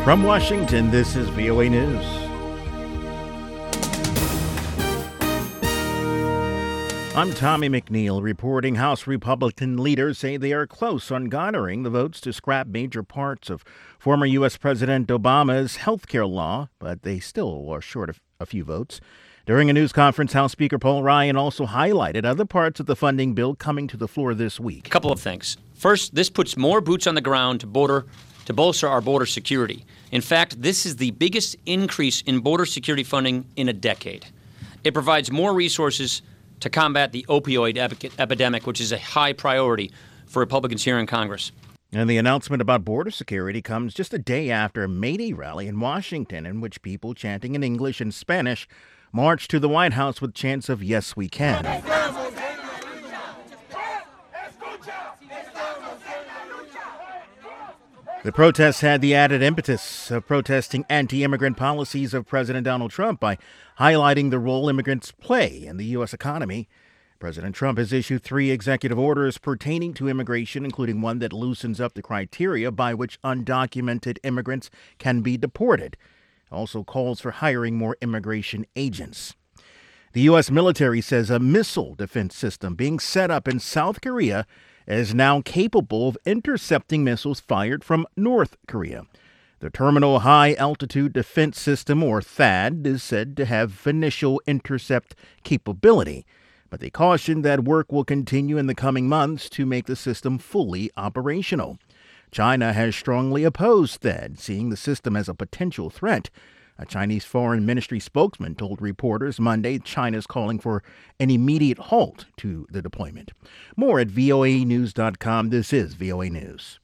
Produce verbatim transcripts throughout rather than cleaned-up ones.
From Washington, this is V O A News. I'm Tommy McNeil reporting. House Republican leaders say they are close on garnering the votes to scrap major parts of former U S. President Obama's health care law, but they still are short of a few votes. During a news conference, House Speaker Paul Ryan also highlighted other parts of the funding bill coming to the floor this week. A couple of things. First, this puts more boots on the ground to border to bolster our border security. In fact, this is the biggest increase in border security funding in a decade. It provides more resources to combat the opioid epi- epidemic, which is a high priority for Republicans here in Congress. And the announcement about border security comes just a day after a May Day rally in Washington, in which people chanting in English and Spanish marched to the White House with chants of "Yes, we can." The protests had the added impetus of protesting anti-immigrant policies of President Donald Trump by highlighting the role immigrants play in the U S economy. President Trump has issued three executive orders pertaining to immigration, including one that loosens up the criteria by which undocumented immigrants can be deported. It also calls for hiring more immigration agents. The U S military says a missile defense system being set up in South Korea is now capable of intercepting missiles fired from North Korea. The Terminal High Altitude Defense System, or THAAD, is said to have initial intercept capability, but they caution that work will continue in the coming months to make the system fully operational. China has strongly opposed THAAD, seeing the system as a potential threat. A Chinese Foreign Ministry spokesman told reporters Monday China is calling for an immediate halt to the deployment. More at V O A news dot com. This is V O A News.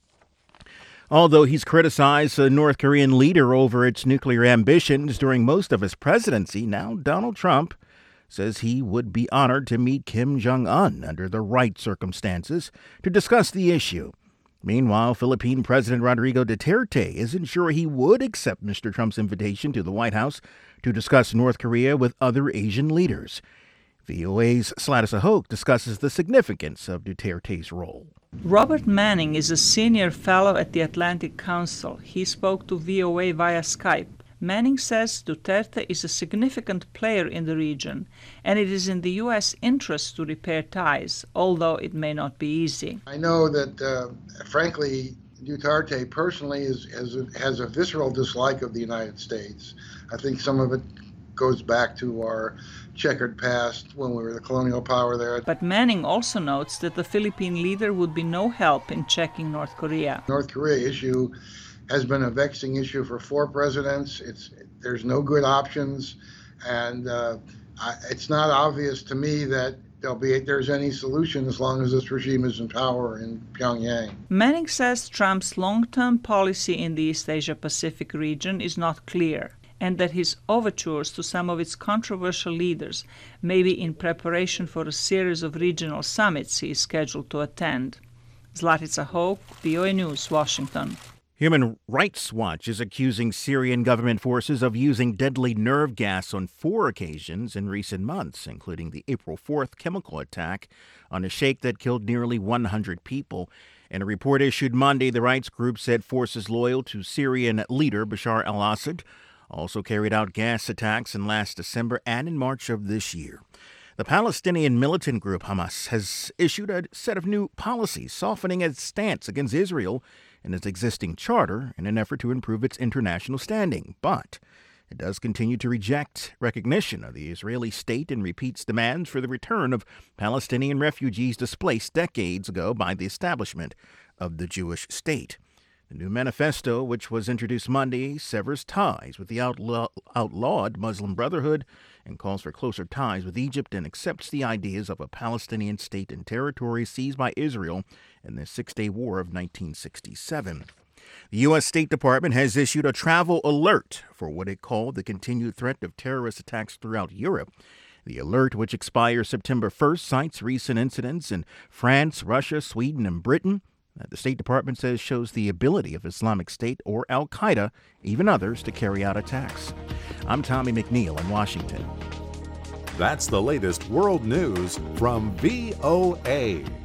Although he's criticized the North Korean leader over its nuclear ambitions during most of his presidency, now Donald Trump says he would be honored to meet Kim Jong-un under the right circumstances to discuss the issue. Meanwhile, Philippine President Rodrigo Duterte isn't sure he would accept Mister Trump's invitation to the White House to discuss North Korea with other Asian leaders. V O A's Sladis Ahoke discusses the significance of Duterte's role. Robert Manning is a senior fellow at the Atlantic Council. He spoke to V O A via Skype. Manning says Duterte is a significant player in the region, and it is in the U S interest to repair ties, although it may not be easy. I know that, uh, frankly, Duterte personally is, is a, has a visceral dislike of the United States. I think some of it goes back to our checkered past when we were the colonial power there. But Manning also notes that the Philippine leader would be no help in checking North Korea. North Korea issue has been a vexing issue for four presidents. It's there's no good options, and uh, I, it's not obvious to me that there'll be there's any solution as long as this regime is in power in Pyongyang. Manning says Trump's long-term policy in the East Asia-Pacific region is not clear, and that his overtures to some of its controversial leaders may be in preparation for a series of regional summits he is scheduled to attend. Zlatica Hoke, V O A News, Washington. Human Rights Watch is accusing Syrian government forces of using deadly nerve gas on four occasions in recent months, including the April fourth chemical attack on a sheikh that killed nearly one hundred people. In a report issued Monday, the rights group said forces loyal to Syrian leader Bashar al-Assad also carried out gas attacks in last December and in March of this year. The Palestinian militant group Hamas has issued a set of new policies softening its stance against Israel in its existing charter in an effort to improve its international standing. But it does continue to reject recognition of the Israeli state and repeats demands for the return of Palestinian refugees displaced decades ago by the establishment of the Jewish state. The new manifesto, which was introduced Monday, severs ties with the outlaw- outlawed Muslim Brotherhood and calls for closer ties with Egypt and accepts the ideas of a Palestinian state and territory seized by Israel in the Six-Day War of nineteen sixty-seven. The U S. State Department has issued a travel alert for what it called the continued threat of terrorist attacks throughout Europe. The alert, which expires September first, cites recent incidents in France, Russia, Sweden, and Britain that the State Department says shows the ability of Islamic State or Al-Qaeda, even others, to carry out attacks. I'm Tommy McNeil in Washington. That's the latest world news from V O A.